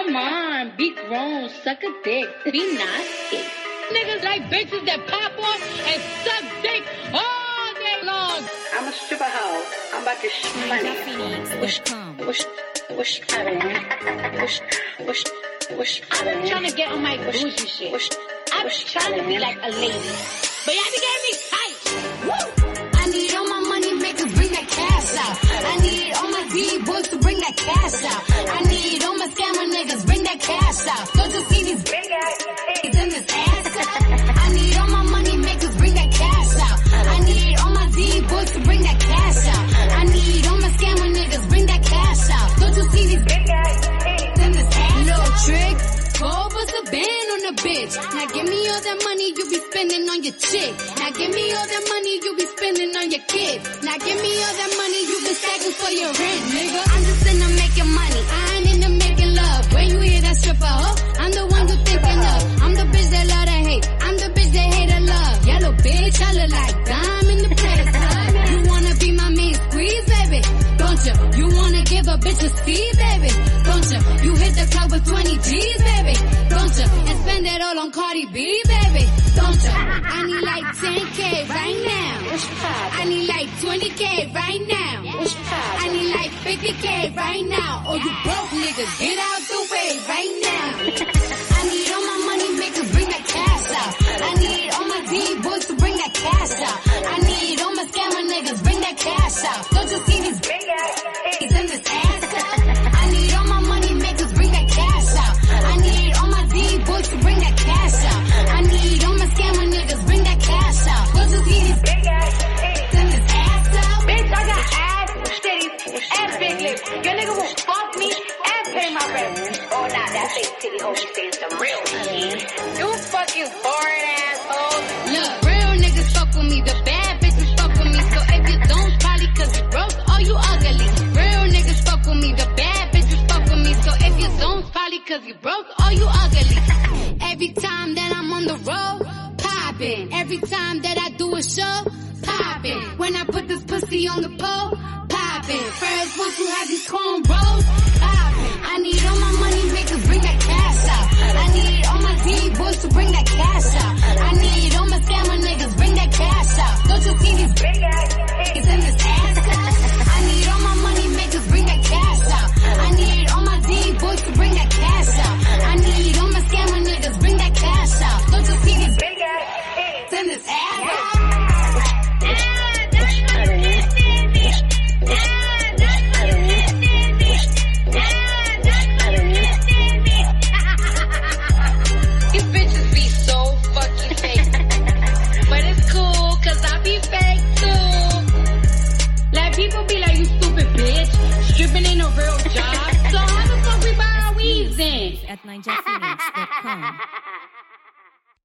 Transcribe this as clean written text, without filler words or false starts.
Come on, be grown, suck a dick, be nasty. Niggas like bitches that pop off and suck dick all day long. I'm a stripper hoe. I'm about to money. I'm trying to get on my bougie shit. I'm trying to be like a lady. But y'all be getting me tight. Woo! I need all my money makers bring that cash out. I need all my D-boys to bring that cash out. I need all my scammer niggas bring that cash out. Don't you see these big ass titties in this ass out? I need all my money makers bring that cash out. I need all my D-boys to bring that cash out. I need all my scammer niggas bring that cash out. Don't you see these big ass titties in this ass out? Little trick, go bust a band on a bitch. Now give me all that money you be spending on your chick. Now give me all that money you be spending on your kids. Now give me all that money you been stacking for your rent, nigga. I'm just into making money, I ain't into making love. When you hear that stripper, huh? I'm the one you thinking of. I'm the bitch that love to hate, I'm the bitch that hate to love. Yellow bitch, I look like dime in the place, huh? You wanna be my main squeeze, baby? Don't you? You wanna give a bitch a speed, baby? Don't you? You hit the club with 20 G's, baby? Don't you? And spend it all on Cardi B, baby? Don't you? I need like 10K right now. I need like 20K right now. I need like 50K right now. Or you broke niggas, get out the way right now. I need all my money makers bring that cash out. I need all my D-boys to bring that cash out. I need all my scammer niggas bring that cash out. Don't you see these big ass titties in this ass out? I need all my money makers bring that cash out. I need all my D-boys to bring that cash out. I need all my scammer niggas bring that cash out. Don't you see these big ass titties in this ass out? Bitch, I got ass, titties, and big lips. Your nigga will fuck me and pay my rent. Oh, nah, that big titty hoe be saying some real shit. You fucking boring asshole. Look, real niggas fuck with me, the bad bitches fuck with me. So if you don't, probably cause you broke or you ugly. Real niggas fuck with me, the bad bitches fuck with me. So if you don't, probably cause you broke or you ugly. Every time that I'm on the road, poppin'. Every time that I do a show, poppin'. When I put this pussy on the pole, poppin'. First, once you have these cornrows, poppin'. I need all my money makers bring that cash out. I need all my D-boys to bring that cash out. I need all my scammer niggas bring that cash out. Don't you see these big ass titties in this ass out? I need all my money makers bring that cash out. I need all my D-boys to bring that cash out. I need all my scammer niggas bring that cash out. Don't you see these big ass titties in this ass out? These bitches be so fucking fake. But it's cool, cause I be fake too. Like people be like, you stupid bitch. Stripping ain't a real job. So how the fuck we buy our weaves then? At NinjaPhoenix.com.